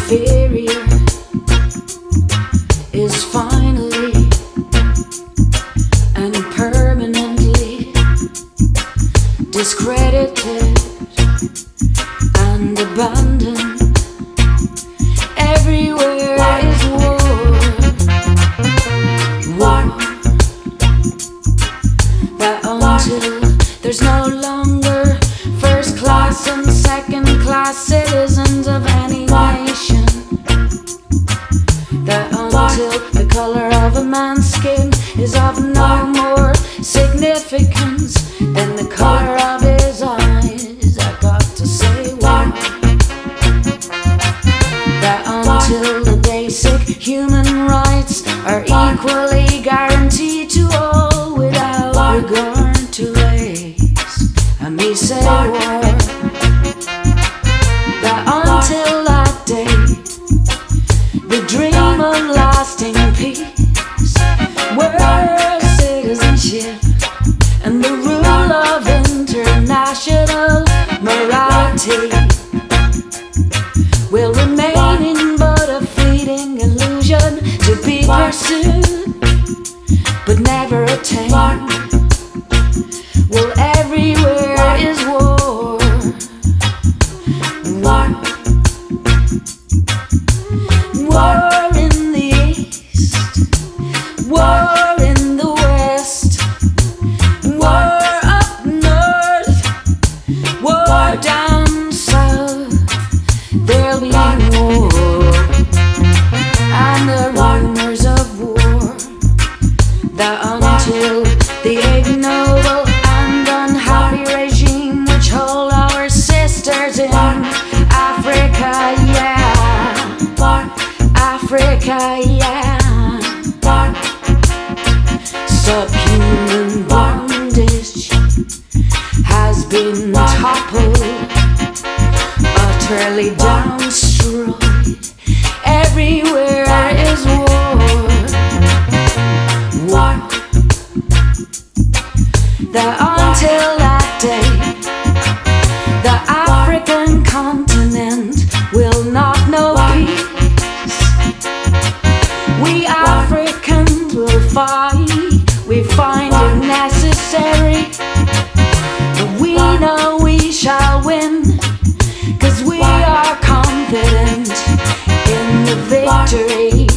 inferior is finally and permanently discredited and abandoned. Everywhere is war, war. That until there's no longer first class and second class citizens of any nation, that until the color of a man's skin is of no more significance than the color of his eyes, I got to say why. That until the basic human rights are equally guaranteed to all without regard to race, and me say war. That until that day, the dream of lasting peace, world citizenship, and the rule of international morality will remain in but a fleeting illusion to be pursued but never attained. Well, everywhere is war, war, war in the east, war in the west, war up north, war down south. There'll be war, and the rumors of war, that until the ignoble and unhappy regime which hold our sisters in Africa, yeah, Africa, yeah, subhuman bondage has been toppled, utterly destroyed. Everywhere is war, war. That until that day, the African continent will not know peace. We Africans will fight, we find it necessary, but we know we shall win, 'cause we are confident in the victory.